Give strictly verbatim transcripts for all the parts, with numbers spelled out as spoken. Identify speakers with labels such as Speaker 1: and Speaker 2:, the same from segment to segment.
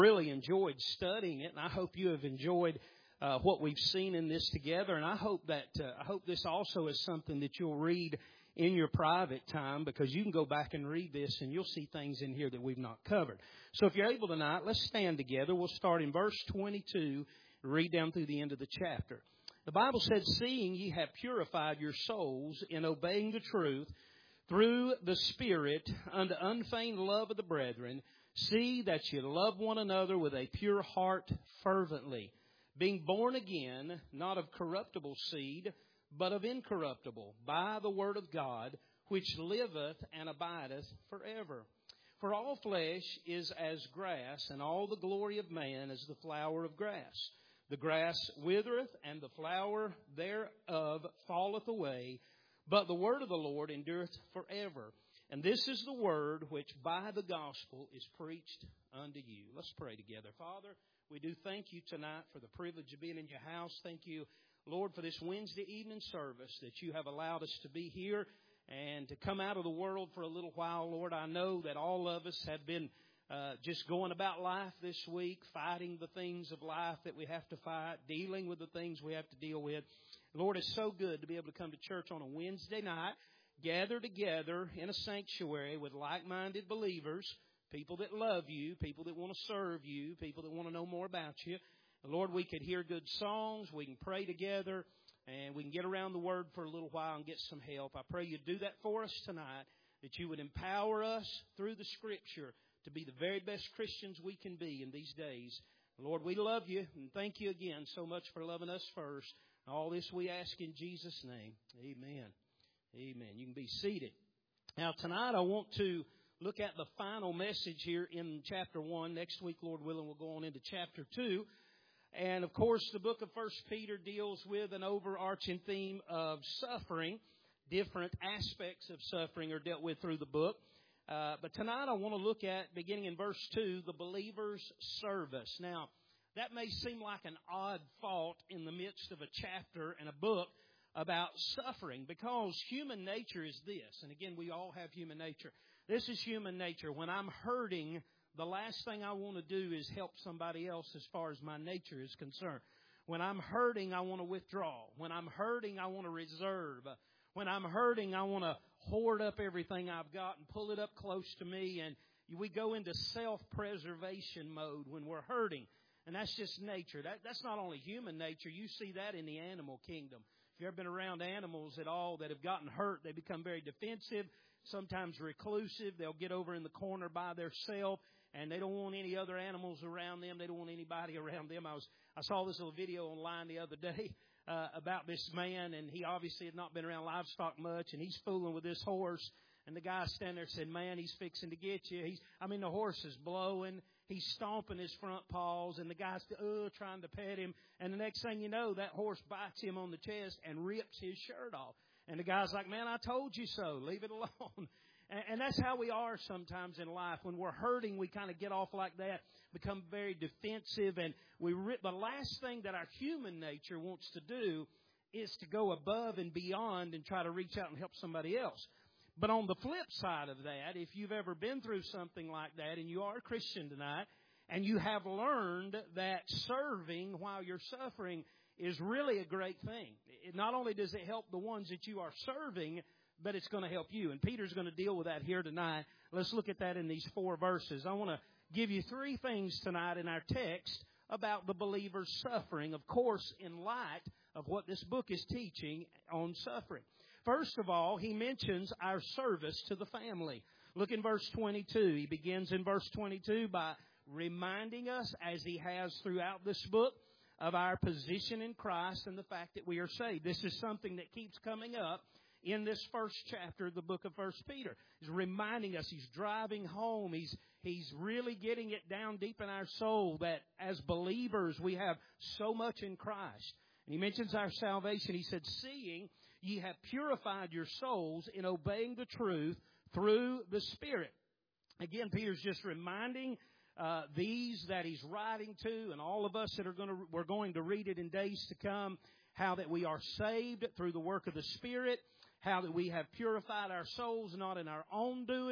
Speaker 1: Really enjoyed studying it, and I hope you have enjoyed uh, what we've seen in this together. And I hope that uh, I hope this also is something that you'll read in your private time, because you can go back and read this and you'll see things in here that we've not covered. So if you're able tonight, let's stand together. We'll start in verse twenty-two, read down through the end of the chapter. The Bible said, "Seeing ye have purified your souls in obeying the truth through the Spirit unto unfeigned love of the brethren, see that ye love one another with a pure heart fervently, being born again, not of corruptible seed, but of incorruptible, by the word of God, which liveth and abideth forever. For all flesh is as grass, and all the glory of man as the flower of grass. The grass withereth, and the flower thereof falleth away, but the word of the Lord endureth forever. And this is the word which by the gospel is preached unto you." Let's pray together. Father, we do thank you tonight for the privilege of being in your house. Thank you, Lord, for this Wednesday evening service that you have allowed us to be here and to come out of the world for a little while. Lord, I know that all of us have been uh, just going about life this week, fighting the things of life that we have to fight, dealing with the things we have to deal with. Lord, it's so good to be able to come to church on a Wednesday night, gather together in a sanctuary with like-minded believers, people that love you, people that want to serve you, people that want to know more about you. Lord, we could hear good songs, we can pray together, and we can get around the Word for a little while and get some help. I pray you'd do that for us tonight, that you would empower us through the Scripture to be the very best Christians we can be in these days. Lord, we love you, and thank you again so much for loving us first. All this we ask in Jesus' name. Amen. Amen. You can be seated. Now, tonight I want to look at the final message here in chapter one. Next week, Lord willing, we'll go on into chapter two. And, of course, the book of First Peter deals with an overarching theme of suffering. Different aspects of suffering are dealt with through the book. Uh, but tonight I want to look at, beginning in verse two, the believer's service. Now, that may seem like an odd thought in the midst of a chapter and a book about suffering, because human nature is this. And again, we all have human nature. This is human nature. When I'm hurting, the last thing I want to do is help somebody else as far as my nature is concerned. When I'm hurting, I want to withdraw. When I'm hurting, I want to reserve. When I'm hurting, I want to hoard up everything I've got and pull it up close to me. And we go into self-preservation mode when we're hurting. And that's just nature. That, that's not only human nature. You see that in the animal kingdom. If you've ever been around animals at all that have gotten hurt, they become very defensive, sometimes reclusive. They'll get over in the corner by themselves, and they don't want any other animals around them. They don't want anybody around them. I was I saw this little video online the other day uh, about this man, and he obviously had not been around livestock much, and he's fooling with this horse. And the guy standing there said, "Man, he's fixing to get you." He's, I mean, the horse is blowing. He's stomping his front paws, and the guy's uh, trying to pet him. And the next thing you know, that horse bites him on the chest and rips his shirt off. And the guy's like, "Man, I told you so. Leave it alone." And, and that's how we are sometimes in life. When we're hurting, we kind of get off like that, become very defensive. And we rip. The last thing that our human nature wants to do is to go above and beyond and try to reach out and help somebody else. But on the flip side of that, if you've ever been through something like that and you are a Christian tonight and you have learned that serving while you're suffering is really a great thing. It, not only does it help the ones that you are serving, but it's going to help you. And Peter's going to deal with that here tonight. Let's look at that in these four verses. I want to give you three things tonight in our text about the believer's suffering, of course, in light of what this book is teaching on suffering. First of all, he mentions our service to the family. Look in verse twenty-two. He begins in verse twenty-two by reminding us, as he has throughout this book, of our position in Christ and the fact that we are saved. This is something that keeps coming up in this first chapter of the book of First Peter. He's reminding us, he's driving home, he's he's really getting it down deep in our soul that as believers we have so much in Christ. And he mentions our salvation. He said, "Seeing ye have purified your souls in obeying the truth through the Spirit." Again, Peter's just reminding uh, these that he's writing to, and all of us that are going to we're going to read it in days to come, how that we are saved through the work of the Spirit, how that we have purified our souls not in our own doing,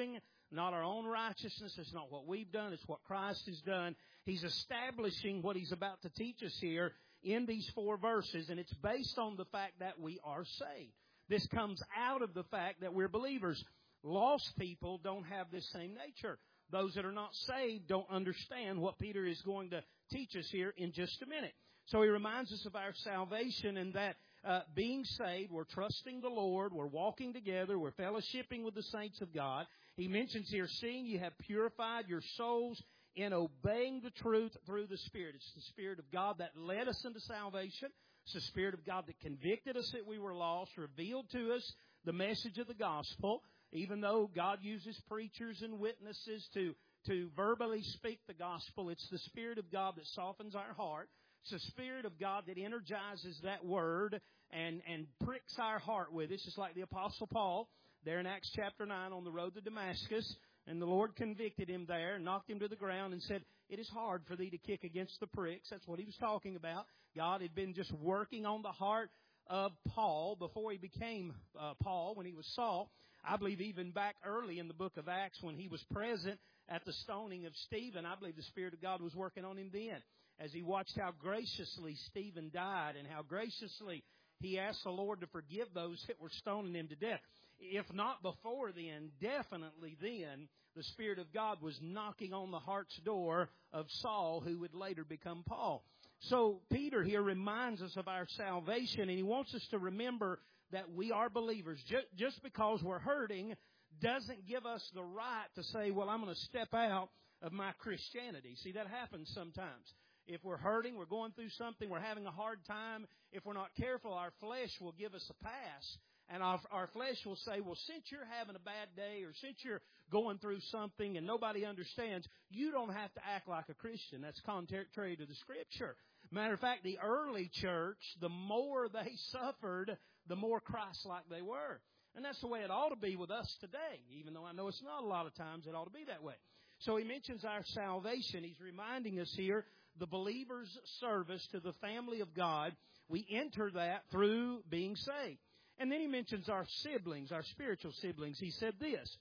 Speaker 1: not our own righteousness. It's not what we've done. It's what Christ has done. He's establishing what He's about to teach us here in these four verses, and it's based on the fact that we are saved. This comes out of the fact that we're believers. Lost people don't have this same nature. Those that are not saved don't understand what Peter is going to teach us here in just a minute. So he reminds us of our salvation and that uh, being saved, we're trusting the Lord, we're walking together, we're fellowshipping with the saints of God. He mentions here, seeing you have purified your souls in obeying the truth through the Spirit. It's the Spirit of God that led us into salvation. It's the Spirit of God that convicted us that we were lost, revealed to us the message of the gospel. Even though God uses preachers and witnesses to, to verbally speak the gospel, it's the Spirit of God that softens our heart. It's the Spirit of God that energizes that word and, and pricks our heart with it. It's just like the Apostle Paul there in Acts chapter nine on the road to Damascus. And the Lord convicted him there and knocked him to the ground and said, it is hard for thee to kick against the pricks. That's what he was talking about. God had been just working on the heart of Paul before he became uh, Paul, when he was Saul. I believe even back early in the book of Acts when he was present at the stoning of Stephen, I believe the Spirit of God was working on him then, as he watched how graciously Stephen died and how graciously he asked the Lord to forgive those that were stoning him to death. If not before then, definitely then, the Spirit of God was knocking on the heart's door of Saul, who would later become Paul. So Peter here reminds us of our salvation, and he wants us to remember that we are believers. Just because we're hurting doesn't give us the right to say, well, I'm going to step out of my Christianity. See, that happens sometimes. If we're hurting, we're going through something, we're having a hard time, if we're not careful, our flesh will give us a pass. And our, our flesh will say, well, since you're having a bad day or since you're going through something and nobody understands, you don't have to act like a Christian. That's contrary to the Scripture. Matter of fact, the early church, the more they suffered, the more Christ-like they were. And that's the way it ought to be with us today, even though I know it's not a lot of times it ought to be that way. So he mentions our salvation. He's reminding us here, the believer's service to the family of God. We enter that through being saved. And then he mentions our siblings, our spiritual siblings. He said this.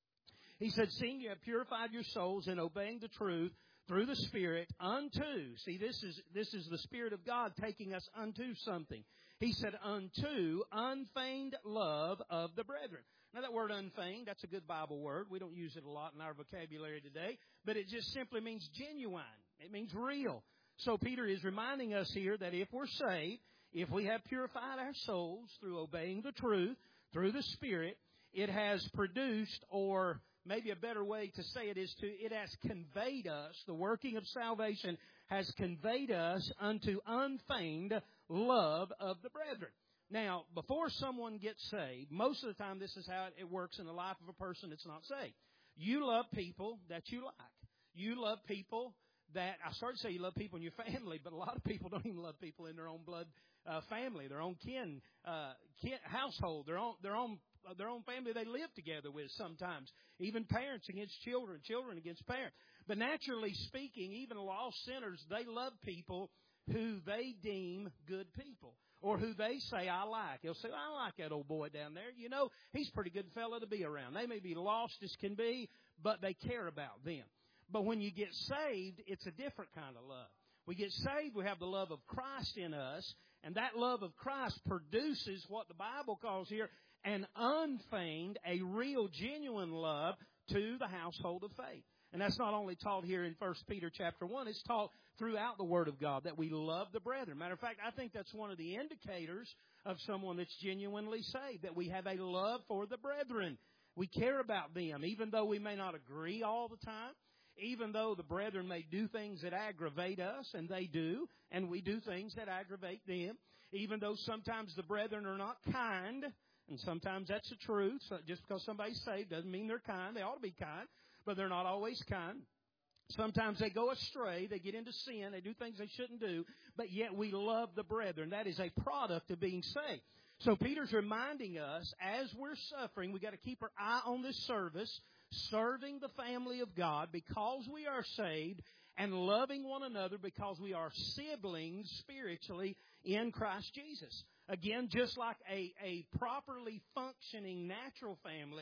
Speaker 1: He said, seeing you have purified your souls in obeying the truth through the Spirit unto. See, this is this is the Spirit of God taking us unto something. He said, unto unfeigned love of the brethren. Now, that word unfeigned, that's a good Bible word. We don't use it a lot in our vocabulary today. But it just simply means genuine. It means real. So Peter is reminding us here that if we're saved, if we have purified our souls through obeying the truth, through the Spirit, it has produced, or maybe a better way to say it is to, it has conveyed us, the working of salvation has conveyed us unto unfeigned love of the brethren. Now, before someone gets saved, most of the time this is how it works in the life of a person that's not saved. You love people that you like. You love people that, I started to say you love people in your family, but a lot of people don't even love people in their own blood uh, family, their own kin, uh, kin household, their own, their own, uh, their own family they live together with sometimes. Even parents against children, children against parents. But naturally speaking, even lost sinners, they love people who they deem good people, or who they say, I like. They'll say, I like that old boy down there. You know, he's a pretty good fellow to be around. They may be lost as can be, but they care about them. But when you get saved, it's a different kind of love. We get saved, we have the love of Christ in us, and that love of Christ produces what the Bible calls here an unfeigned, a real, genuine love to the household of faith. And that's not only taught here in First Peter chapter one, it's taught throughout the Word of God that we love the brethren. Matter of fact, I think that's one of the indicators of someone that's genuinely saved, that we have a love for the brethren. We care about them, even though we may not agree all the time. Even though the brethren may do things that aggravate us, and they do, and we do things that aggravate them. Even though sometimes the brethren are not kind, and sometimes that's the truth. So just because somebody's saved doesn't mean they're kind. They ought to be kind, but they're not always kind. Sometimes they go astray. They get into sin. They do things they shouldn't do, but yet we love the brethren. That is a product of being saved. So Peter's reminding us, as we're suffering, we've got to keep our eye on this service, serving the family of God because we are saved, and loving one another because we are siblings spiritually in Christ Jesus. Again, just like a, a properly functioning natural family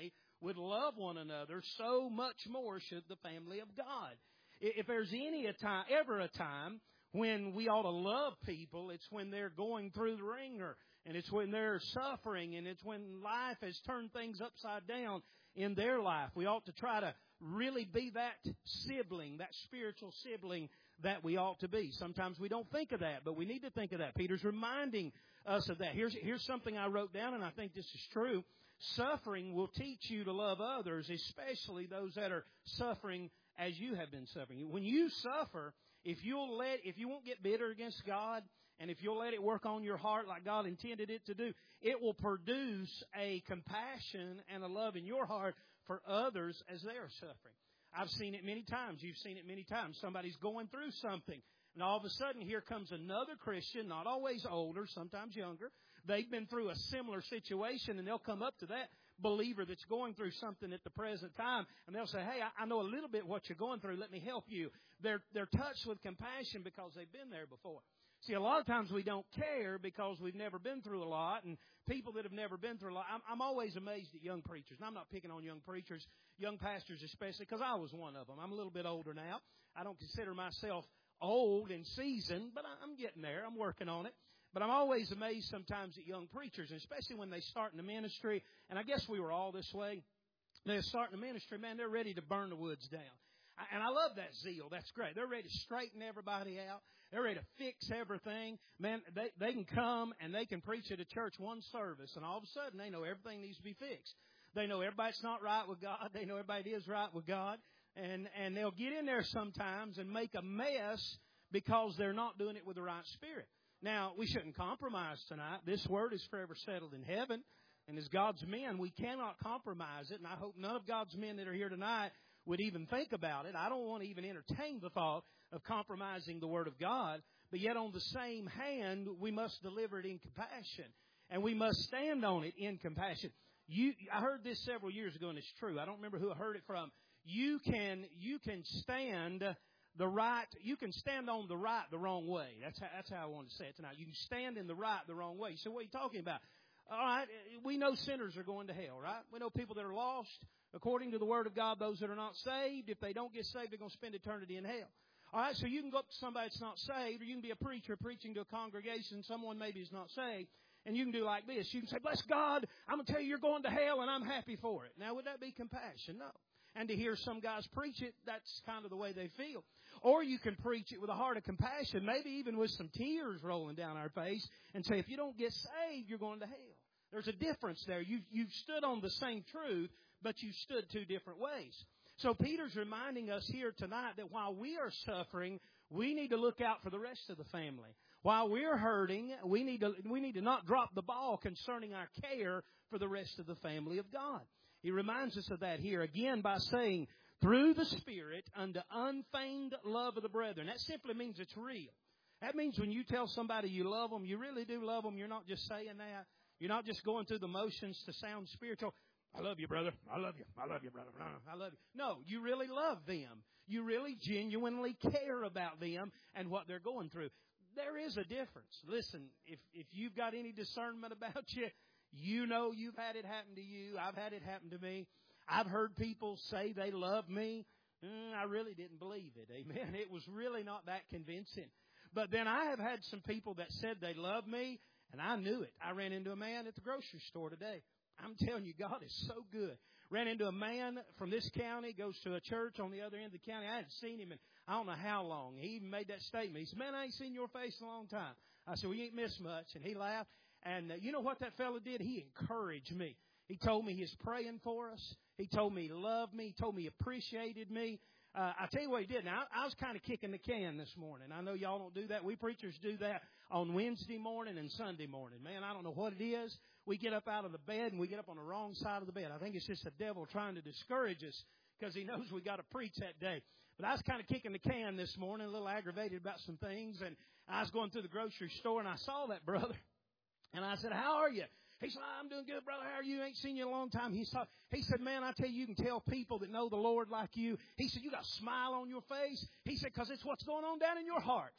Speaker 1: would love one another, so much more should the family of God. If there's any a time, ever a time when we ought to love people, it's when they're going through the ringer, and it's when they're suffering, and it's when life has turned things upside down in their life. We ought to try to really be that sibling, that spiritual sibling that we ought to be. Sometimes we don't think of that, but we need to think of that. Peter's reminding us of that. Here's, here's something I wrote down, and I think this is true. Suffering will teach you to love others, especially those that are suffering as you have been suffering. When you suffer, if you'll let, if you won't get bitter against God, and if you'll let it work on your heart like God intended it to do, it will produce a compassion and a love in your heart for others as they are suffering. I've seen it many times. You've seen it many times. Somebody's going through something, and all of a sudden here comes another Christian, not always older, sometimes younger. They've been through a similar situation, and they'll come up to that believer that's going through something at the present time, and they'll say, hey, I, I know a little bit what you're going through. Let me help you. They're, they're touched with compassion because they've been there before. See, a lot of times we don't care because we've never been through a lot, and people that have never been through a lot, I'm, I'm always amazed at young preachers, and I'm not picking on young preachers, young pastors especially, because I was one of them. I'm a little bit older now. I don't consider myself old and seasoned, but I'm getting there. I'm working on it. But I'm always amazed sometimes at young preachers, and especially when they start in the ministry, and I guess we were all this way. They're starting the ministry, man, they're ready to burn the woods down. And I love that zeal. That's great. They're ready to straighten everybody out. They're ready to fix everything. Man, they, they can come and they can preach at a church one service, and all of a sudden they know everything needs to be fixed. They know everybody's not right with God. They know everybody is right with God. And, and they'll get in there sometimes and make a mess because they're not doing it with the right spirit. Now, we shouldn't compromise tonight. This word is forever settled in heaven. And as God's men, we cannot compromise it. And I hope none of God's men that are here tonight would even think about it. I don't want to even entertain the thought of compromising the Word of God. But yet on the same hand, we must deliver it in compassion. And we must stand on it in compassion. You, I heard this several years ago, and it's true. I don't remember who I heard it from. You can, you can stand the right, you can stand on the right the wrong way. That's how, that's how I want to say it tonight. You can stand in the right the wrong way. So what are you talking about? All right, we know sinners are going to hell, right? We know people that are lost. According to the Word of God, those that are not saved, if they don't get saved, they're going to spend eternity in hell. All right, so you can go up to somebody that's not saved, or you can be a preacher preaching to a congregation, someone maybe is not saved, and you can do like this. You can say, bless God, I'm going to tell you you're going to hell, and I'm happy for it. Now, would that be compassion? No. And to hear some guys preach it, that's kind of the way they feel. Or you can preach it with a heart of compassion, maybe even with some tears rolling down our face, and say, if you don't get saved, you're going to hell. There's a difference there. You, you've stood on the same truth, but you stood two different ways. So Peter's reminding us here tonight that while we are suffering, we need to look out for the rest of the family. While we're hurting, we need to, we need to not drop the ball concerning our care for the rest of the family of God. He reminds us of that here again by saying, through the Spirit unto unfeigned love of the brethren. That simply means it's real. That means when you tell somebody you love them, you really do love them. You're not just saying that. You're not just going through the motions to sound spiritual. I love you, brother. I love you. I love you, brother. I love you. No, you really love them. You really genuinely care about them and what they're going through. There is a difference. Listen, if if you've got any discernment about you, you know you've had it happen to you. I've had it happen to me. I've heard people say they love me. Mm, I really didn't believe it. Amen. It was really not that convincing. But then I have had some people that said they love me, and I knew it. I ran into a man at the grocery store today. I'm telling you, God is so good. Ran into a man from this county, goes to a church on the other end of the county. I hadn't seen him in I don't know how long. He even made that statement. He said, man, I ain't seen your face in a long time. I said, well, you ain't missed much. And he laughed. And uh, you know what that fellow did? He encouraged me. He told me he was praying for us. He told me he loved me. He told me he appreciated me. Uh, I tell you what he did. Now, I, I was kind of kicking the can this morning. I know y'all don't do that. We preachers do that on Wednesday morning and Sunday morning. Man, I don't know what it is. We get up out of the bed and we get up on the wrong side of the bed. I think it's just the devil trying to discourage us because he knows we got to preach that day. But I was kind of kicking the can this morning, a little aggravated about some things. And I was going through the grocery store and I saw that brother. And I said, how are you? He said, I'm doing good, brother. How are you? Ain't seen you in a long time. He said, he said, man, I tell you, you can tell people that know the Lord like you. He said, you got a smile on your face. He said, because it's what's going on down in your heart.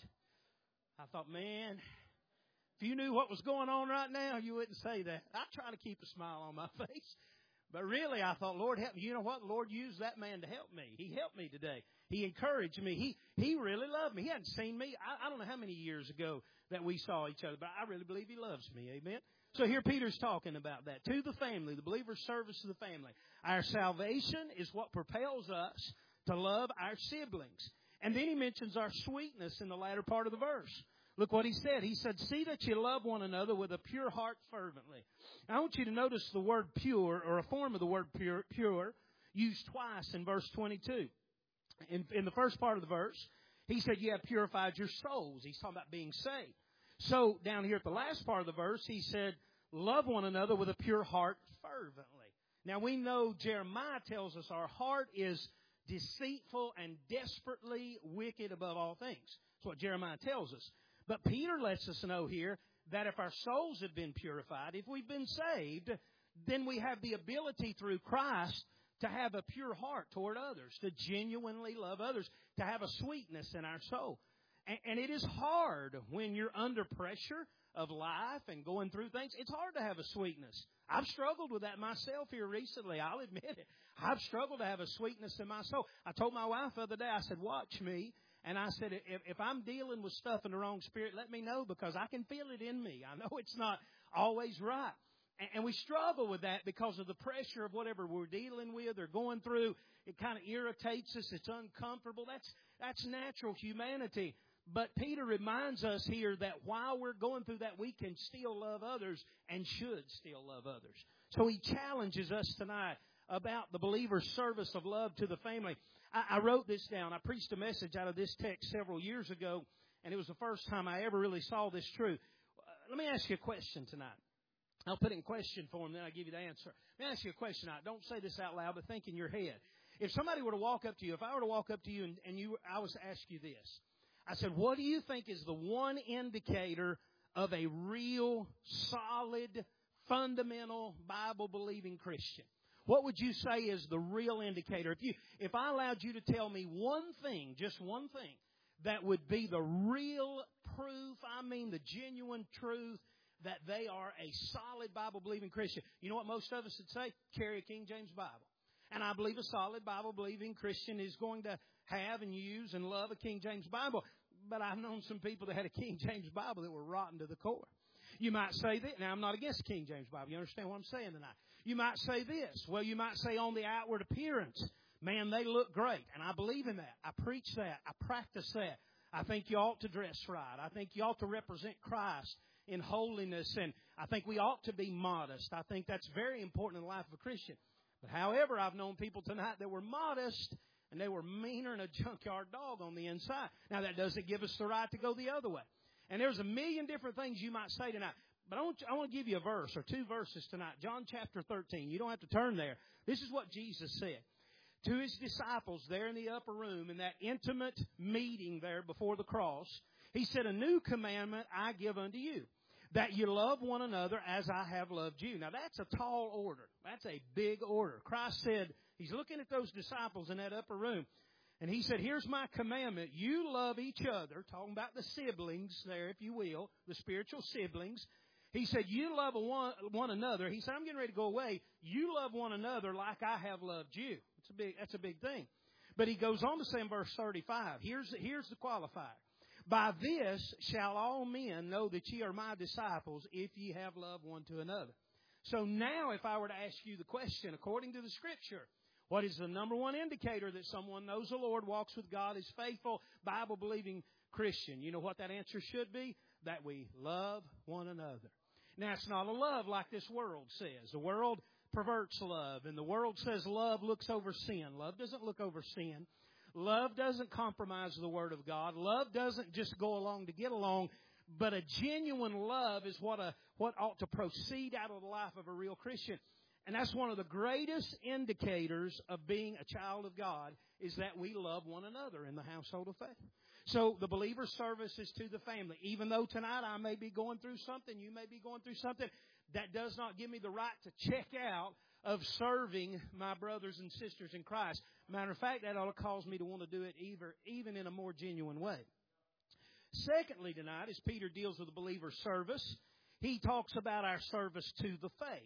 Speaker 1: I thought, man, if you knew what was going on right now, you wouldn't say that. I try to keep a smile on my face. But really, I thought, Lord, help me. You know what? The Lord used that man to help me. He helped me today. He encouraged me. He he really loved me. He hadn't seen me. I, I don't know how many years ago that we saw each other, but I really believe he loves me. Amen. So here Peter's talking about that. To the family, the believer's service to the family. Our salvation is what propels us to love our siblings. And then he mentions our sweetness in the latter part of the verse. Look what he said. He said, see that you love one another with a pure heart fervently. Now, I want you to notice the word pure, or a form of the word pure, pure used twice in verse twenty-two. In, in the first part of the verse, he said, you have purified your souls. He's talking about being saved. So, down here at the last part of the verse, he said, love one another with a pure heart fervently. Now, we know Jeremiah tells us our heart is deceitful and desperately wicked above all things. That's what Jeremiah tells us. But Peter lets us know here that if our souls have been purified, if we've been saved, then we have the ability through Christ to have a pure heart toward others, to genuinely love others, to have a sweetness in our soul. And, and it is hard when you're under pressure of life and going through things. It's hard to have a sweetness. I've struggled with that myself here recently. I'll admit it. I've struggled to have a sweetness in my soul. I told my wife the other day, I said, watch me. And I said, if, if I'm dealing with stuff in the wrong spirit, let me know, because I can feel it in me. I know it's not always right. And, and we struggle with that because of the pressure of whatever we're dealing with or going through. It kind of irritates us. It's uncomfortable. That's, that's natural humanity. But Peter reminds us here that while we're going through that, we can still love others and should still love others. So he challenges us tonight about the believer's service of love to the family. I, I wrote this down. I preached a message out of this text several years ago, and it was the first time I ever really saw this truth. Uh, let me ask you a question tonight. I'll put it in question form, then I'll give you the answer. Let me ask you a question tonight. Don't say this out loud, but think in your head. If somebody were to walk up to you, if I were to walk up to you and, and you, I was to ask you this. I said, what do you think is the one indicator of a real, solid, fundamental, Bible-believing Christian? What would you say is the real indicator? If you, if I allowed you to tell me one thing, just one thing, that would be the real proof, I mean the genuine truth, that they are a solid Bible-believing Christian. You know what most of us would say? Carry a King James Bible. And I believe a solid Bible-believing Christian is going to have and use and love a King James Bible. But I've known some people that had a King James Bible that were rotten to the core. You might say that. Now, I'm not against King James Bible. You understand what I'm saying tonight? You might say this. Well, you might say on the outward appearance, man, they look great. And I believe in that. I preach that. I practice that. I think you ought to dress right. I think you ought to represent Christ in holiness. And I think we ought to be modest. I think that's very important in the life of a Christian. But however, I've known people tonight that were modest and they were meaner than a junkyard dog on the inside. Now, that doesn't give us the right to go the other way. And there's a million different things you might say tonight. But I want, you, I want to give you a verse or two verses tonight. John chapter thirteen. You don't have to turn there. This is what Jesus said to his disciples there in the upper room in that intimate meeting there before the cross. He said, a new commandment I give unto you, that you love one another as I have loved you. Now, that's a tall order. That's a big order. Christ said, he's looking at those disciples in that upper room, and he said, here's my commandment. You love each other, talking about the siblings there, if you will, the spiritual siblings. He said, you love one, one another. He said, I'm getting ready to go away. You love one another like I have loved you. It's a big, that's a big thing. But he goes on to say in verse thirty-five, here's, here's the qualifier. By this shall all men know that ye are my disciples, if ye have love one to another. So now if I were to ask you the question, according to the Scripture, what is the number one indicator that someone knows the Lord, walks with God, is faithful, Bible-believing Christian? You know what that answer should be? That we love one another. Now, it's not a love like this world says. The world perverts love, and the world says love looks over sin. Love doesn't look over sin. Love doesn't compromise the Word of God. Love doesn't just go along to get along. But a genuine love is what a what ought to proceed out of the life of a real Christian. And that's one of the greatest indicators of being a child of God, is that we love one another in the household of faith. So the believer's service is to the family. Even though tonight I may be going through something, you may be going through something, that does not give me the right to check out of serving my brothers and sisters in Christ. Matter of fact, that ought to cause me to want to do it either, even in a more genuine way. Secondly, tonight, as Peter deals with the believer's service, he talks about our service to the faith.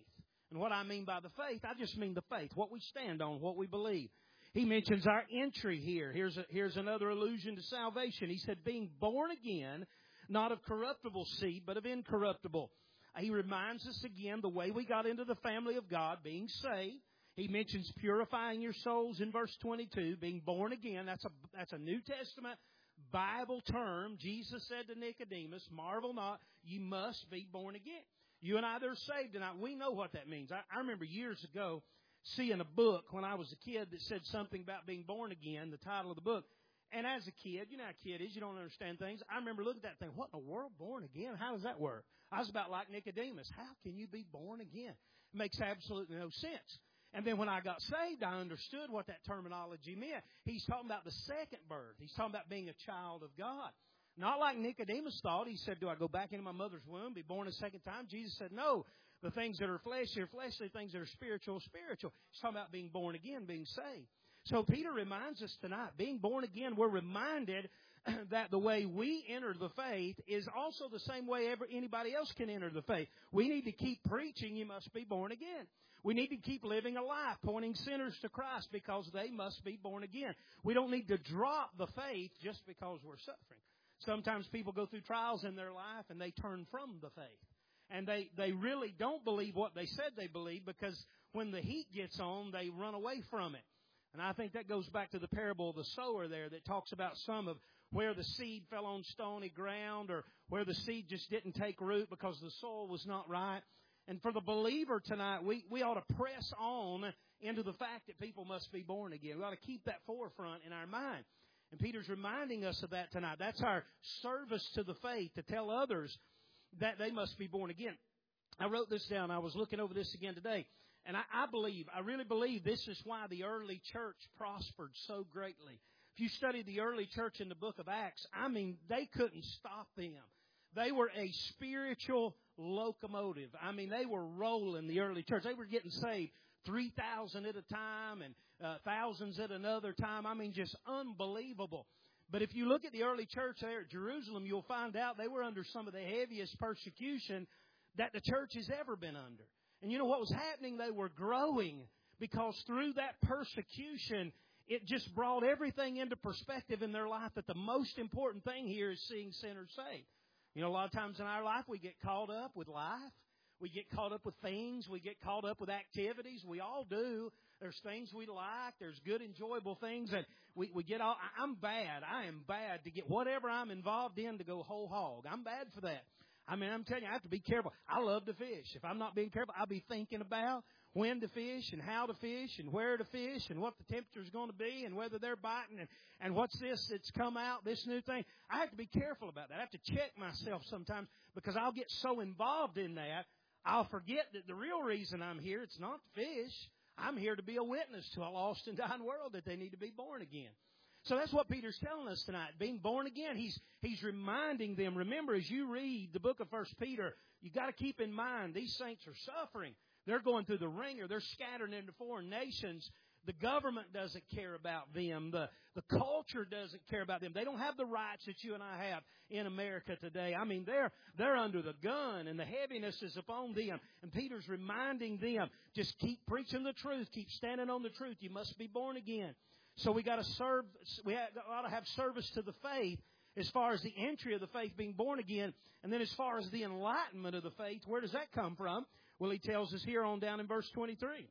Speaker 1: And what I mean by the faith, I just mean the faith, what we stand on, what we believe. He mentions our entry here. Here's a, here's another allusion to salvation. He said, being born again, not of corruptible seed, but of incorruptible. He reminds us again the way we got into the family of God, being saved. He mentions purifying your souls in verse twenty-two, being born again. That's a, that's a New Testament Bible term. Jesus said to Nicodemus, marvel not, you must be born again. You and I that are saved tonight, we know what that means. I, I remember years ago seeing a book when I was a kid that said something about being born again, the title of the book. And as a kid, you know how a kid is, you don't understand things. I remember looking at that thing, what in the world, born again? How does that work? I was about like Nicodemus. How can you be born again? It makes absolutely no sense. And then when I got saved, I understood what that terminology meant. He's talking about the second birth. He's talking about being a child of God. Not like Nicodemus thought. He said, do I go back into my mother's womb, be born a second time? Jesus said, no. The things that are fleshly are fleshly. Things that are spiritual are spiritual. He's talking about being born again, being saved. So Peter reminds us tonight, being born again, we're reminded that the way we enter the faith is also the same way ever anybody else can enter the faith. We need to keep preaching, you must be born again. We need to keep living a life pointing sinners to Christ because they must be born again. We don't need to drop the faith just because we're suffering. Sometimes people go through trials in their life and they turn from the faith. And they, they really don't believe what they said they believe because when the heat gets on, they run away from it. And I think that goes back to the parable of the sower there that talks about some of where the seed fell on stony ground or where the seed just didn't take root because the soil was not right. And for the believer tonight, we, we ought to press on into the fact that people must be born again. We ought to keep that forefront in our mind. And Peter's reminding us of that tonight. That's our service to the faith, to tell others that they must be born again. I wrote this down. I was looking over this again today. And I, I believe, I really believe this is why the early church prospered so greatly. If you study the early church in the book of Acts, I mean, they couldn't stop them. They were a spiritual locomotive. I mean, they were rolling, the early church. They were getting saved three thousand at a time and uh, thousands at another time. I mean, just unbelievable. But if you look at the early church there at Jerusalem, you'll find out they were under some of the heaviest persecution that the church has ever been under. And you know what was happening? They were growing because through that persecution, it just brought everything into perspective in their life that the most important thing here is seeing sinners saved. You know, a lot of times in our life we get caught up with life. We get caught up with things. We get caught up with activities. We all do. There's things we like. There's good, enjoyable things. And we, we get all, I'm bad. I am bad to get whatever I'm involved in to go whole hog. I'm bad for that. I mean, I'm telling you, I have to be careful. I love to fish. If I'm not being careful, I'll be thinking about when to fish and how to fish and where to fish and what the temperature is going to be and whether they're biting and, and what's this that's come out, this new thing. I have to be careful about that. I have to check myself sometimes because I'll get so involved in that, I'll forget that the real reason I'm here, it's not to fish. I'm here to be a witness to a lost and dying world that they need to be born again. So that's what Peter's telling us tonight. Being born again, he's he's reminding them. Remember, as you read the book of First Peter, you got to keep in mind these saints are suffering. They're going through the ringer. They're scattered into foreign nations. The government doesn't care about them. The, the culture doesn't care about them. They don't have the rights that you and I have in America today. I mean, they're they're under the gun, and the heaviness is upon them. And Peter's reminding them, just keep preaching the truth. Keep standing on the truth. You must be born again. So we got to serve. We ought to have service to the faith as far as the entry of the faith, being born again, and then as far as the enlightenment of the faith. Where does that come from? Well, he tells us here on down in verse twenty-three.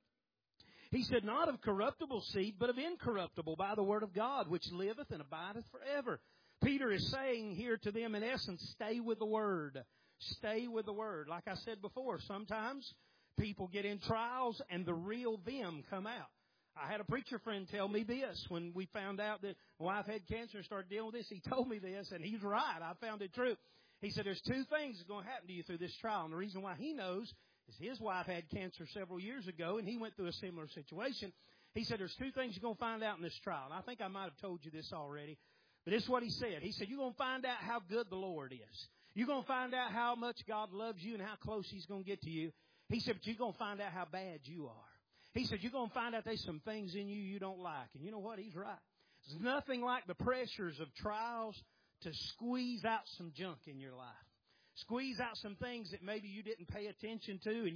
Speaker 1: He said, not of corruptible seed, but of incorruptible, by the word of God, which liveth and abideth forever. Peter is saying here to them, in essence, stay with the word. Stay with the word. Like I said before, sometimes people get in trials and the real them come out. I had a preacher friend tell me this when we found out that my wife had cancer and started dealing with this. He told me this, and he's right. I found it true. He said, there's two things that's going to happen to you through this trial. And the reason why he knows is his wife had cancer several years ago, and he went through a similar situation. He said, there's two things you're going to find out in this trial. And I think I might have told you this already, but this is what he said. He said, you're going to find out how good the Lord is. You're going to find out how much God loves you and how close he's going to get to you. He said, but you're going to find out how bad you are. He said, you're going to find out there's some things in you you don't like. And you know what? He's right. There's nothing like the pressures of trials to squeeze out some junk in your life. Squeeze out some things that maybe you didn't pay attention to, and you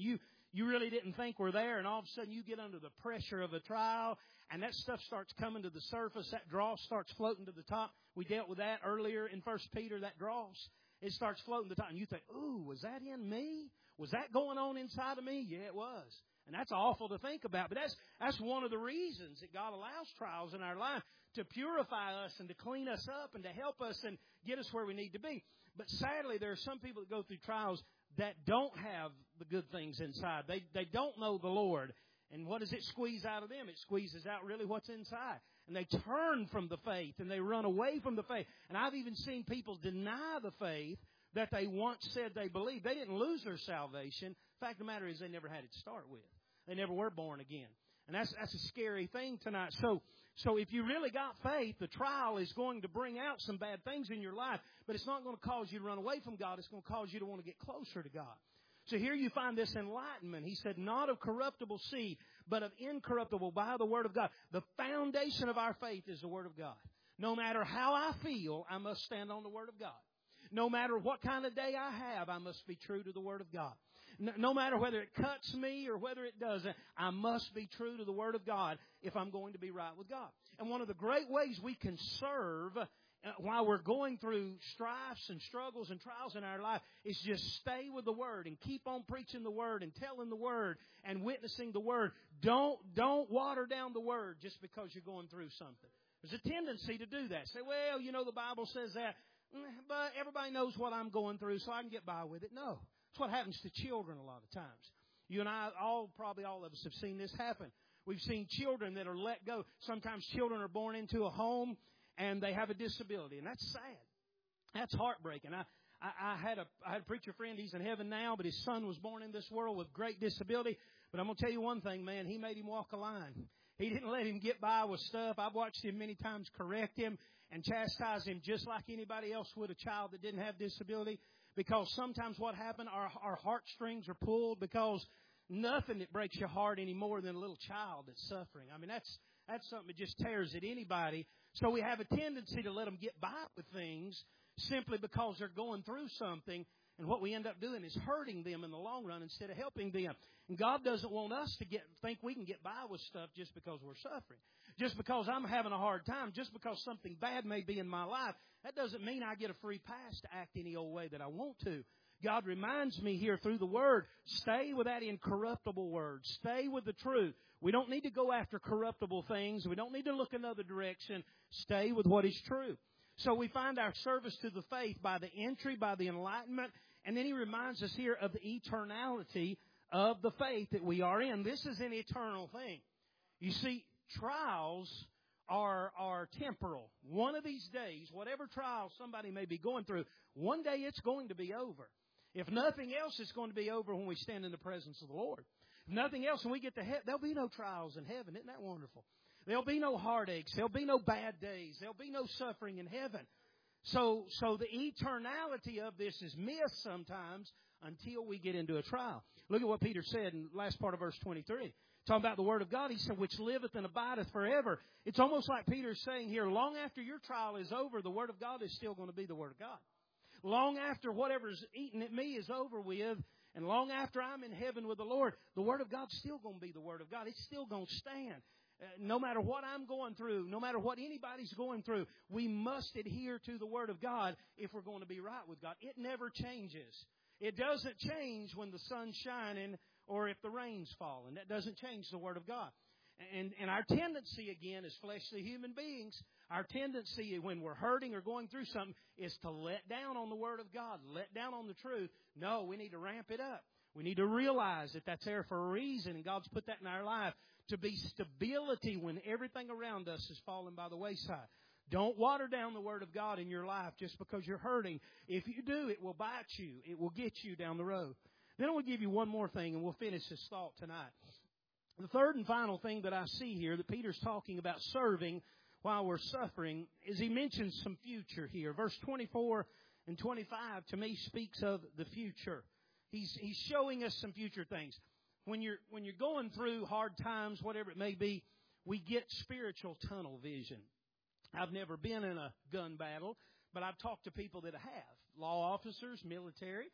Speaker 1: you really didn't think were there, and all of a sudden you get under the pressure of a trial, and that stuff starts coming to the surface. That dross starts floating to the top. We dealt with that earlier in First Peter, that dross. It starts floating to the top, and you think, ooh, was that in me? Was that going on inside of me? Yeah, it was. And that's awful to think about, but that's that's one of the reasons that God allows trials in our life, to purify us and to clean us up and to help us and get us where we need to be. But sadly, there are some people that go through trials that don't have the good things inside. They they don't know the Lord. And what does it squeeze out of them? It squeezes out really what's inside. And they turn from the faith and they run away from the faith. And I've even seen people deny the faith that they once said they believed. They didn't lose their salvation. Fact of the matter is they never had it to start with. They never were born again. And that's that's a scary thing tonight. So so if you really got faith, the trial is going to bring out some bad things in your life, but it's not going to cause you to run away from God. It's going to cause you to want to get closer to God. So here you find this enlightenment. He said, not of corruptible seed, but of incorruptible by the Word of God. The foundation of our faith is the Word of God. No matter how I feel, I must stand on the Word of God. No matter what kind of day I have, I must be true to the Word of God. No matter whether it cuts me or whether it doesn't, I must be true to the Word of God if I'm going to be right with God. And one of the great ways we can serve while we're going through strifes and struggles and trials in our life is just stay with the Word and keep on preaching the Word and telling the Word and witnessing the Word. Don't, don't water down the Word just because you're going through something. There's a tendency to do that. Say, well, you know, the Bible says that, but everybody knows what I'm going through, so I can get by with it. No. That's what happens to children a lot of times. You and I, all probably all of us have seen this happen. We've seen children that are let go. Sometimes children are born into a home and they have a disability, and that's sad. That's heartbreaking. I, I, I had a I had a preacher friend. He's in heaven now, but his son was born in this world with great disability. But I'm going to tell you one thing, man. He made him walk a line. He didn't let him get by with stuff. I've watched him many times correct him and chastise him just like anybody else would a child that didn't have disability. Because sometimes what happened, our, our heartstrings are pulled because nothing that breaks your heart any more than a little child that's suffering. I mean, that's that's something that just tears at anybody. So we have a tendency to let them get by with things simply because they're going through something. And what we end up doing is hurting them in the long run instead of helping them. And God doesn't want us to get think we can get by with stuff just because we're suffering. Just because I'm having a hard time, just because something bad may be in my life, that doesn't mean I get a free pass to act any old way that I want to. God reminds me here through the Word, stay with that incorruptible Word. Stay with the truth. We don't need to go after corruptible things. We don't need to look another direction. Stay with what is true. So we find our service to the faith by the entry, by the enlightenment, and then He reminds us here of the eternality of the faith that we are in. This is an eternal thing. You see, trials are are temporal. One of these days, whatever trial somebody may be going through, one day it's going to be over. If nothing else, it's going to be over when we stand in the presence of the Lord. If nothing else, when we get to heaven, there'll be no trials in heaven. Isn't that wonderful? There'll be no heartaches. There'll be no bad days. There'll be no suffering in heaven. So, so the eternality of this is missed sometimes until we get into a trial. Look at what Peter said in the last part of verse twenty-three. Talking about the Word of God, he said, which liveth and abideth forever. It's almost like Peter's saying here, long after your trial is over, the Word of God is still going to be the Word of God. Long after whatever's eating at me is over with, and long after I'm in heaven with the Lord, the Word of God's still going to be the Word of God. It's still going to stand. Uh, no matter what I'm going through, no matter what anybody's going through, we must adhere to the Word of God if we're going to be right with God. It never changes. It doesn't change when the sun's shining or if the rain's falling. That doesn't change the Word of God. And, and our tendency, again, as fleshly human beings, our tendency when we're hurting or going through something is to let down on the Word of God, let down on the truth. No, we need to ramp it up. We need to realize that that's there for a reason, and God's put that in our life to be stability when everything around us is falling by the wayside. Don't water down the Word of God in your life just because you're hurting. If you do, it will bite you. It will get you down the road. Then I want to give you one more thing, and we'll finish this thought tonight. The third and final thing that I see here that Peter's talking about serving while we're suffering is he mentions some future here. Verse twenty-four and twenty-five to me speaks of the future. He's he's showing us some future things. When you're when you're going through hard times, whatever it may be, we get spiritual tunnel vision. I've never been in a gun battle, but I've talked to people that have, law officers, military.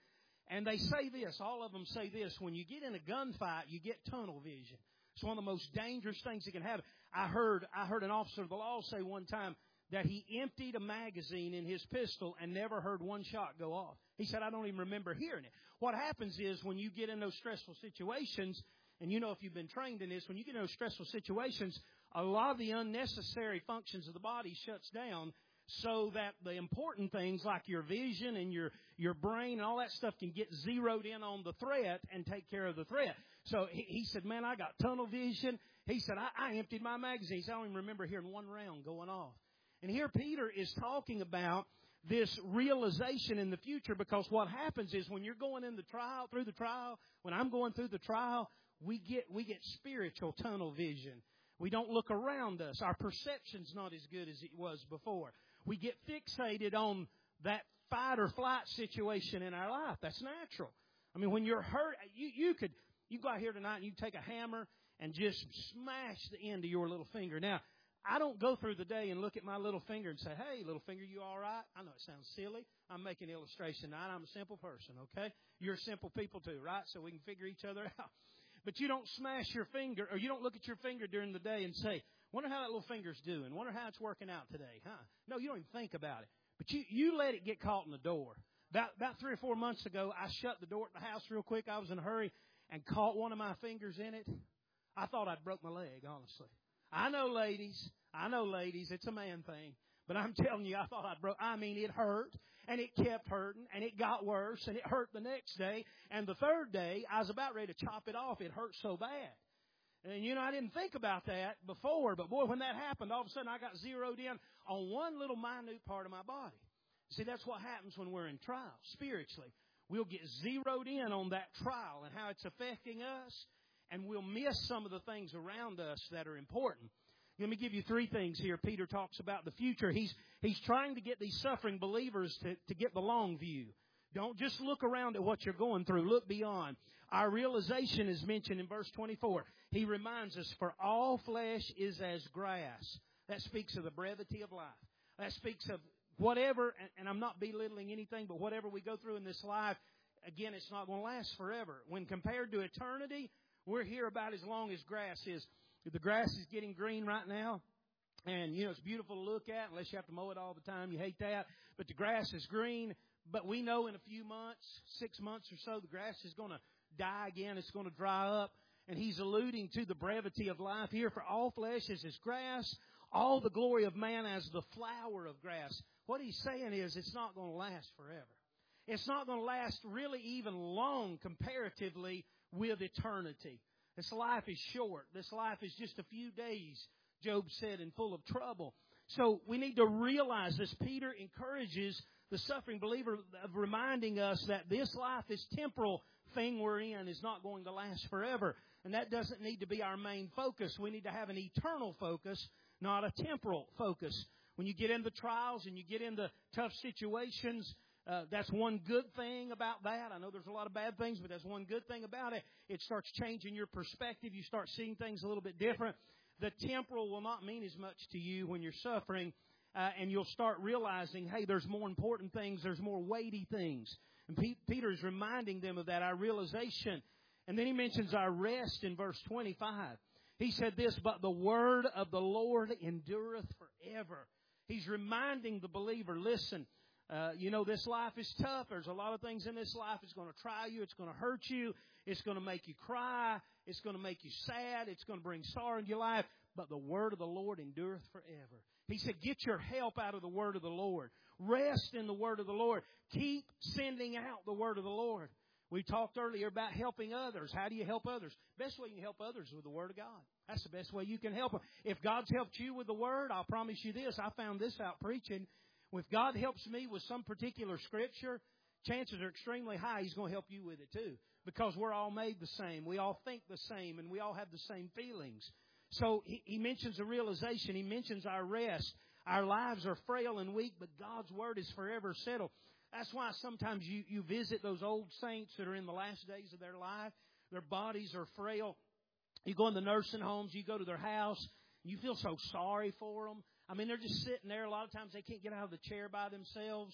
Speaker 1: And they say this, all of them say this, when you get in a gunfight, you get tunnel vision. It's one of the most dangerous things that can happen. I heard, I heard an officer of the law say one time that he emptied a magazine in his pistol and never heard one shot go off. He said, I don't even remember hearing it. What happens is when you get in those stressful situations, and you know if you've been trained in this, when you get in those stressful situations, a lot of the unnecessary functions of the body shuts down so that the important things like your vision and your, your brain and all that stuff can get zeroed in on the threat and take care of the threat. So he, he said, man, I got tunnel vision. He said, I, I emptied my magazine. He said, I don't even remember hearing one round going off. And here Peter is talking about this realization in the future, because what happens is when you're going in the trial, through the trial, when I'm going through the trial, we get we get spiritual tunnel vision. We don't look around us. Our perception's not as good as it was before. We get fixated on that fight or flight situation in our life. That's natural. I mean, when you're hurt, you, you could you go out here tonight and you take a hammer and just smash the end of your little finger. Now, I don't go through the day and look at my little finger and say, hey, little finger, you all right? I know it sounds silly. I'm making an illustration tonight. I'm a simple person, okay? You're simple people too, right? So we can figure each other out. But you don't smash your finger, or you don't look at your finger during the day and say, wonder how that little finger's doing. Wonder how it's working out today, huh? No, you don't even think about it. But you, you let it get caught in the door. About, about three or four months ago, I shut the door at the house real quick. I was in a hurry and caught one of my fingers in it. I thought I'd broke my leg, honestly. I know, ladies. I know, ladies. It's a man thing. But I'm telling you, I thought I'd broke. I mean, it hurt, and it kept hurting, and it got worse, and it hurt the next day. And the third day, I was about ready to chop it off. It hurt so bad. And, you know, I didn't think about that before. But, boy, when that happened, all of a sudden I got zeroed in on one little minute part of my body. See, that's what happens when we're in trial, spiritually. We'll get zeroed in on that trial and how it's affecting us, and we'll miss some of the things around us that are important. Let me give you three things here. Peter talks about the future. He's he's trying to get these suffering believers to, to get the long view. Don't just look around at what you're going through. Look beyond. Our realization is mentioned in verse twenty-four. He reminds us, for all flesh is as grass. That speaks of the brevity of life. That speaks of whatever, and, and I'm not belittling anything, but whatever we go through in this life, again, it's not going to last forever. When compared to eternity, we're here about as long as grass is. The grass is getting green right now, and, you know, it's beautiful to look at unless you have to mow it all the time. You hate that. But the grass is green, but we know in a few months, six months or so, the grass is going to die again. It's going to dry up. And he's alluding to the brevity of life here. For all flesh is as grass, all the glory of man as the flower of grass. What he's saying is it's not going to last forever. It's not going to last really even long comparatively with eternity. This life is short. This life is just a few days, Job said, and full of trouble. So we need to realize this. Peter encourages the suffering believer of reminding us that this life, this temporal thing we're in, is not going to last forever. And that doesn't need to be our main focus. We need to have an eternal focus, not a temporal focus. When you get into trials and you get into tough situations, Uh, that's one good thing about that. I know there's a lot of bad things, but that's one good thing about it. It starts changing your perspective. You start seeing things a little bit different. The temporal will not mean as much to you when you're suffering, uh, and you'll start realizing, hey, there's more important things. There's more weighty things. And P- Peter is reminding them of that, our realization. And then he mentions our rest in verse twenty-five. He said this, but the word of the Lord endureth forever. He's reminding the believer, listen, Uh, you know, this life is tough. There's a lot of things in this life. It's going to try you. It's going to hurt you. It's going to make you cry. It's going to make you sad. It's going to bring sorrow into your life. But the word of the Lord endureth forever. He said, get your help out of the word of the Lord. Rest in the word of the Lord. Keep sending out the word of the Lord. We talked earlier about helping others. How do you help others? Best way you can help others is with the word of God. That's the best way you can help them. If God's helped you with the word, I'll promise you this. I found this out preaching. If God helps me with some particular scripture, chances are extremely high He's going to help you with it too. Because we're all made the same. We all think the same, and we all have the same feelings. So he, he mentions the realization. He mentions our rest. Our lives are frail and weak, but God's word is forever settled. That's why sometimes you, you visit those old saints that are in the last days of their life. Their bodies are frail. You go in the nursing homes. You go to their house. You feel so sorry for them. I mean, they're just sitting there. A lot of times they can't get out of the chair by themselves.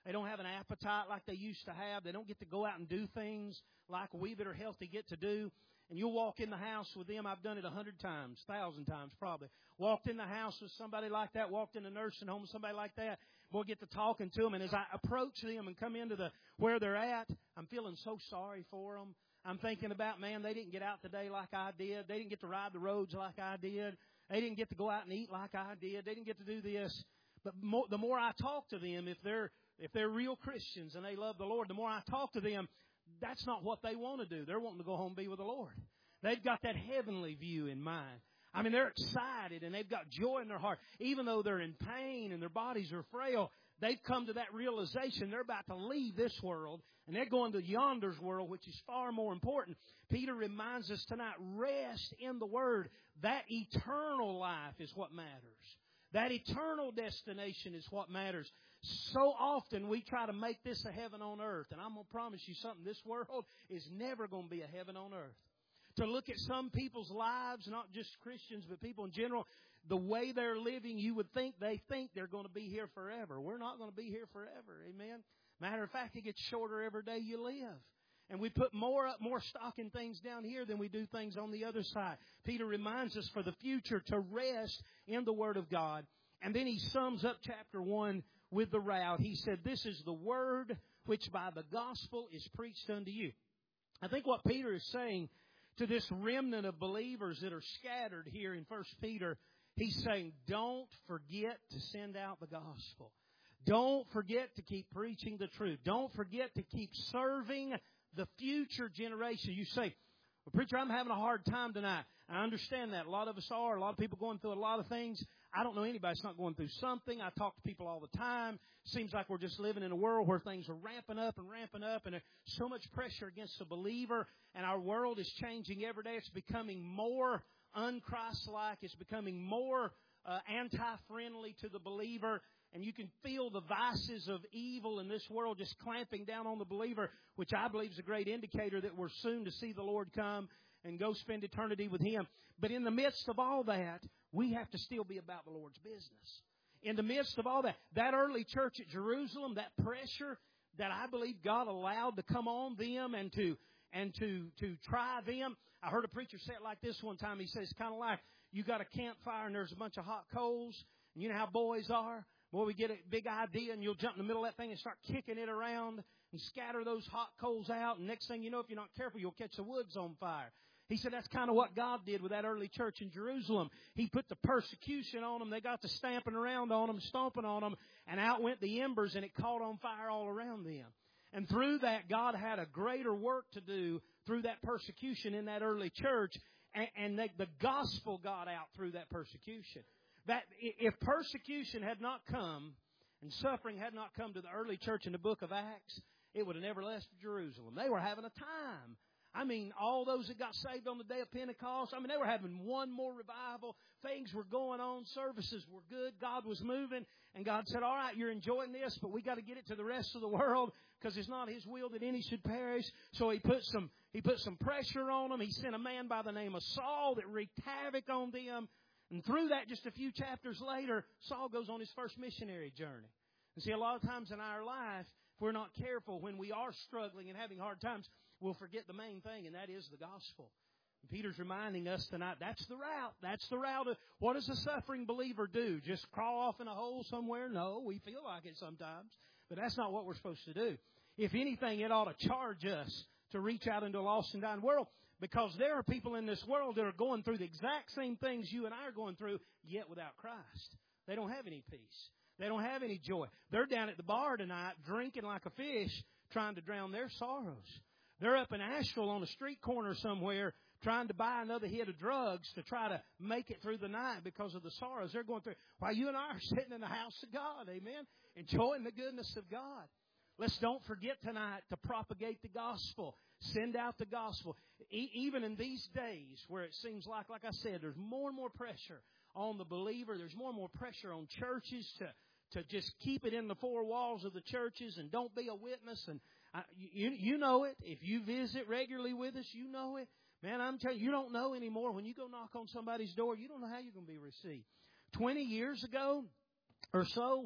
Speaker 1: They don't have an appetite like they used to have. They don't get to go out and do things like we that are healthy get to do. And you'll walk in the house with them. I've done it a hundred times, thousand times probably. Walked in the house with somebody like that. Walked in a nursing home with somebody like that. Boy, get to talking to them. And as I approach them and come into the where they're at, I'm feeling so sorry for them. I'm thinking about, man, they didn't get out today like I did. They didn't get to ride the roads like I did. They didn't get to go out and eat like I did. They didn't get to do this. But more, the more I talk to them, if they're if they're real Christians and they love the Lord, the more I talk to them, that's not what they want to do. They're wanting to go home and be with the Lord. They've got that heavenly view in mind. I mean, they're excited and they've got joy in their heart. Even though they're in pain and their bodies are frail, they've come to that realization they're about to leave this world and they're going to yonder's world, which is far more important. Peter reminds us tonight, rest in the Word. That eternal life is what matters. That eternal destination is what matters. So often we try to make this a heaven on earth. And I'm going to promise you something. This world is never going to be a heaven on earth. To look at some people's lives, not just Christians, but people in general, the way they're living, you would think they think they're going to be here forever. We're not going to be here forever. Amen? Matter of fact, it gets shorter every day you live. And we put more up, more stock in things down here than we do things on the other side. Peter reminds us for the future to rest in the Word of God. And then he sums up chapter one with the route. He said, this is the word which by the gospel is preached unto you. I think what Peter is saying to this remnant of believers that are scattered here in First Peter, he's saying, don't forget to send out the gospel. Don't forget to keep preaching the truth. Don't forget to keep serving the future generation. You say, well, preacher, I'm having a hard time tonight. I understand that. A lot of us are. A lot of people going through a lot of things. I don't know anybody that's not going through something. I talk to people all the time. Seems like we're just living in a world where things are ramping up and ramping up, and there's so much pressure against the believer, and our world is changing every day. It's becoming more un-Christ-like. It's becoming more uh, anti-friendly to the believer, and you can feel the vices of evil in this world just clamping down on the believer, which I believe is a great indicator that we're soon to see the Lord come and go spend eternity with Him. But in the midst of all that, we have to still be about the Lord's business. In the midst of all that, that early church at Jerusalem, that pressure that I believe God allowed to come on them and to and to to try them. I heard a preacher say it like this one time. He says, it's kind of like you got a campfire and there's a bunch of hot coals. And you know how boys are? Boy, we get a big idea and you'll jump in the middle of that thing and start kicking it around and scatter those hot coals out. And next thing you know, if you're not careful, you'll catch the woods on fire. He said that's kind of what God did with that early church in Jerusalem. He put the persecution on them. They got to stamping around on them, stomping on them, and out went the embers, and it caught on fire all around them. And through that, God had a greater work to do through that persecution in that early church, and, and they, the gospel got out through that persecution. That if persecution had not come and suffering had not come to the early church in the book of Acts, it would have never left Jerusalem. They were having a time. I mean, all those that got saved on the day of Pentecost, I mean, they were having one more revival. Things were going on. Services were good. God was moving. And God said, all right, you're enjoying this, but we got to get it to the rest of the world because it's not His will that any should perish. So He put some, He put some pressure on them. He sent a man by the name of Saul that wreaked havoc on them. And through that, just a few chapters later, Saul goes on his first missionary journey. And see, a lot of times in our life, if we're not careful, when we are struggling and having hard times, we'll forget the main thing, and that is the gospel. And Peter's reminding us tonight, that's the route. That's the route. Of, what does a suffering believer do? Just crawl off in a hole somewhere? No, we feel like it sometimes. But that's not what we're supposed to do. If anything, it ought to charge us to reach out into a lost and dying world, because there are people in this world that are going through the exact same things you and I are going through, yet without Christ. They don't have any peace. They don't have any joy. They're down at the bar tonight drinking like a fish, trying to drown their sorrows. They're up in Asheville on a street corner somewhere trying to buy another hit of drugs to try to make it through the night because of the sorrows they're going through. While you and I are sitting in the house of God, amen, enjoying the goodness of God. Let's don't forget tonight to propagate the gospel. Send out the gospel. E- even in these days where it seems like, like I said, there's more and more pressure on the believer. There's more and more pressure on churches to, to just keep it in the four walls of the churches and don't be a witness. And I, you, you know it. If you visit regularly with us, you know it. Man, I'm telling you, you don't know anymore. When you go knock on somebody's door, you don't know how you're going to be received. Twenty years ago or so, when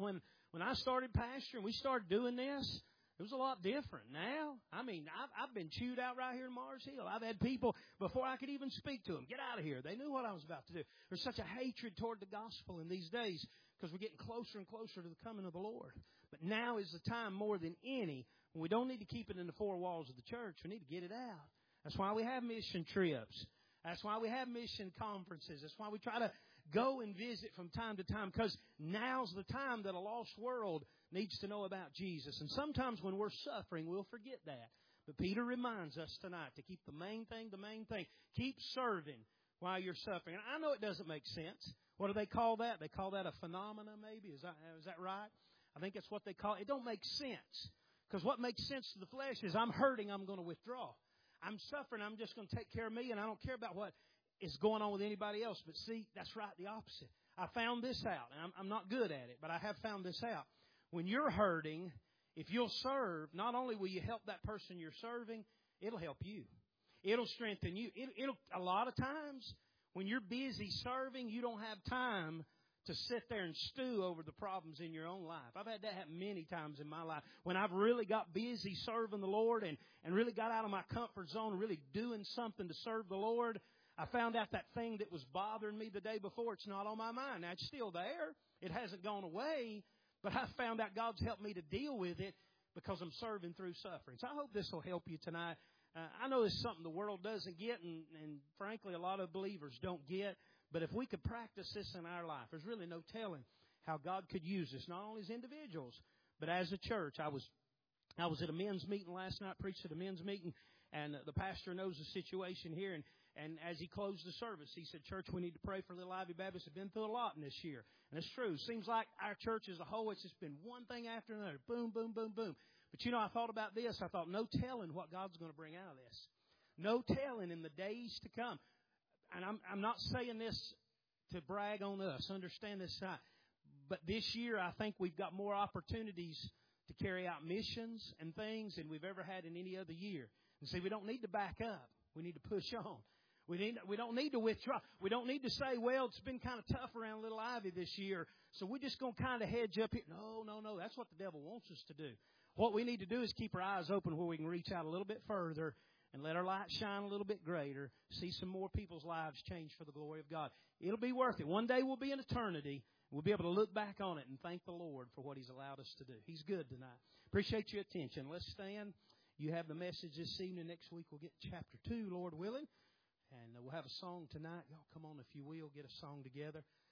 Speaker 1: when I started pastoring, we started doing this, it was a lot different. Now, I mean, I've, I've been chewed out right here in Mars Hill. I've had people, before I could even speak to them, get out of here. They knew what I was about to do. There's such a hatred toward the gospel in these days because we're getting closer and closer to the coming of the Lord. But now is the time more than any when we don't need to keep it in the four walls of the church. We need to get it out. That's why we have mission trips. That's why we have mission conferences. That's why we try to go and visit from time to time, because now's the time that a lost world needs to know about Jesus. And sometimes when we're suffering, we'll forget that. But Peter reminds us tonight to keep the main thing the main thing. Keep serving while you're suffering. And I know it doesn't make sense. What do they call that? They call that a phenomena, maybe. Is that, is that right? I think that's what they call it. It don't make sense. Because what makes sense to the flesh is I'm hurting, I'm going to withdraw. I'm suffering, I'm just going to take care of me, and I don't care about what is going on with anybody else. But see, that's right, the opposite. I found this out, and I'm, I'm not good at it, but I have found this out. When you're hurting, if you'll serve, not only will you help that person you're serving, it'll help you. It'll strengthen you. It, it'll a lot of times, when you're busy serving, you don't have time to sit there and stew over the problems in your own life. I've had that happen many times in my life. When I've really got busy serving the Lord and, and really got out of my comfort zone, really doing something to serve the Lord, I found out that thing that was bothering me the day before, it's not on my mind. Now, it's still there. It hasn't gone away. But I found out God's helped me to deal with it because I'm serving through suffering. So I hope this will help you tonight. Uh, I know it's something the world doesn't get, and, and frankly, a lot of believers don't get. But if we could practice this in our life, there's really no telling how God could use us, not only as individuals, but as a church. I was I was at a men's meeting last night, preached at a men's meeting, and the pastor knows the situation here. And, and as he closed the service, he said, "Church, we need to pray for Little Ivy Baptist. We've been through a lot in this year." And it's true. Seems like our church as a whole, it's just been one thing after another. Boom, boom, boom, boom. But, you know, I thought about this. I thought, no telling what God's going to bring out of this. No telling in the days to come. And I'm, I'm not saying this to brag on us. Understand this side. But this year, I think we've got more opportunities to carry out missions and things than we've ever had in any other year. And see, we don't need to back up. We need to push on. We need, we don't need to withdraw. We don't need to say, well, it's been kind of tough around Little Ivy this year, so we're just going to kind of hedge up here. No, no, no. That's what the devil wants us to do. What we need to do is keep our eyes open where we can reach out a little bit further and let our light shine a little bit greater, see some more people's lives change for the glory of God. It'll be worth it. One day we'll be in eternity. We'll be able to look back on it and thank the Lord for what He's allowed us to do. He's good tonight. Appreciate your attention. Let's stand. You have the message this evening. Next week we'll get chapter two, Lord willing. And we'll have a song tonight. Y'all come on, if you will, get a song together.